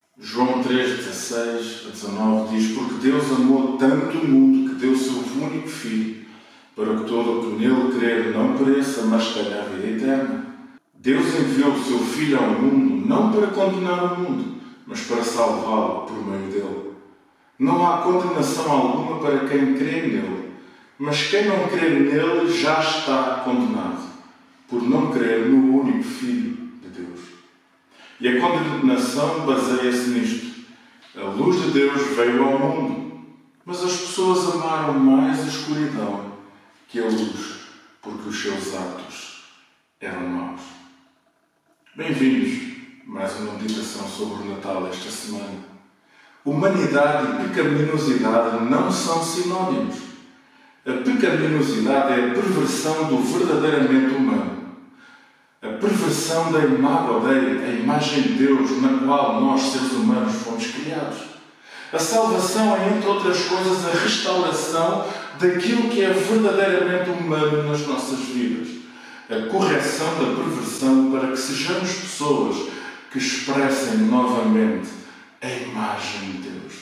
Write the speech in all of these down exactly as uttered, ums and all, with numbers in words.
João três, dezasseis a dezanove diz: porque Deus amou tanto o mundo que deu o seu único Filho, para que todo o que nele crer não pereça, mas tenha a vida eterna. Deus enviou o seu Filho ao mundo não para condenar o mundo, mas para salvá-lo por meio dele. Não há condenação alguma para quem crê nele, mas quem não crê nele já está condenado, por não crer no único Filho de Deus. E a condenação baseia-se nisto: a luz de Deus veio ao mundo, mas as pessoas amaram mais a escuridão que a luz, porque os seus atos eram maus. Bem-vindos a mais uma meditação sobre o Natal esta semana. Humanidade e pecaminosidade não são sinónimos. A pecaminosidade é a perversão do verdadeiramente humano. A perversão da imago Dei, a imagem de Deus na qual nós, seres humanos, fomos criados. A salvação é, entre outras coisas, a restauração daquilo que é verdadeiramente humano nas nossas vidas. A correção da perversão para que sejamos pessoas que expressem novamente a imagem de Deus.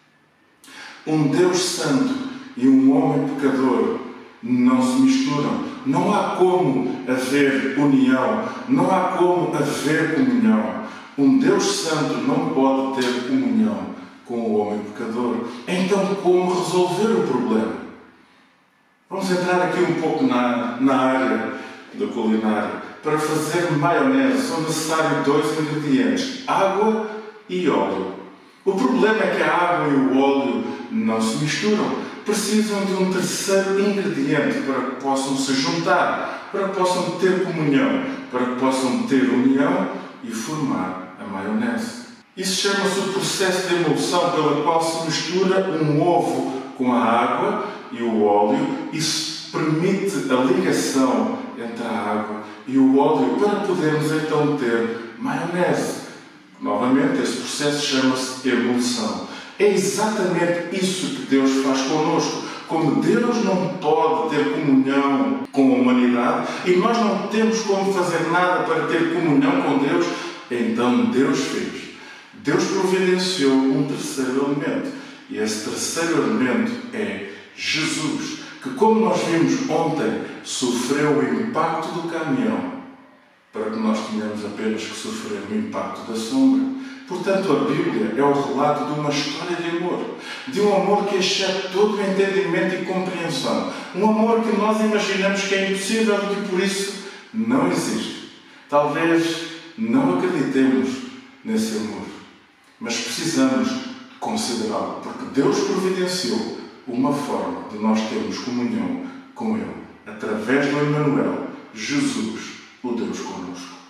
Um Deus santo e um homem pecador não se misturam. Não há como haver união. Não há como haver comunhão. Um Deus santo não pode ter comunhão com o homem pecador. Então, como resolver o problema? Vamos entrar aqui um pouco na, na área da culinária. Para fazer maionese são necessários dois ingredientes: água e óleo. O problema é que a água e o óleo não se misturam. Precisam de um terceiro ingrediente para que possam se juntar, para que possam ter comunhão, para que possam ter união e formar a maionese. Isso chama-se o processo de emulsão, pela qual se mistura um ovo com a água e o óleo. Isso permite a ligação entre a água e o óleo para podermos então ter maionese. Novamente, esse processo chama-se emulsão. É exatamente isso que Deus faz connosco. Como Deus não pode ter comunhão com a humanidade e nós não temos como fazer nada para ter comunhão com Deus, então Deus fez. Deus providenciou um terceiro elemento. E esse terceiro elemento é Jesus, que, como nós vimos ontem, sofreu o impacto do caminhão para que nós tenhamos apenas que sofrer o impacto da sombra. Portanto, a Bíblia é o relato de uma história de amor, de um amor que excede todo o entendimento e compreensão. Um amor que nós imaginamos que é impossível e que, por isso, não existe. Talvez não acreditemos nesse amor, mas precisamos considerá-lo, porque Deus providenciou uma forma de nós termos comunhão com Ele, através do Emmanuel, Jesus, o Deus conosco.